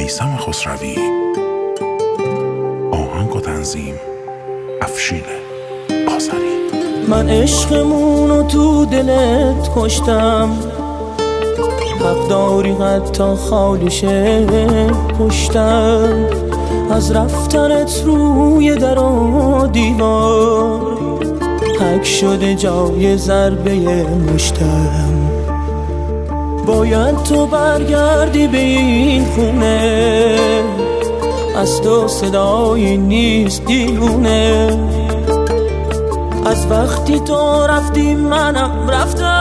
میثم خسروی. آهنگ و تنظیم افشین آذری. من عشقمونو تو دلت کشتم، حق داری حتی خالیشه پشتم. از رفتنت روی در و دیوار حک شده جای ضربه مشتم. باید تو برگردی به این خونه، از تو صدایی نیست دیوونه. از وقتی تو رفتی منم رفتم،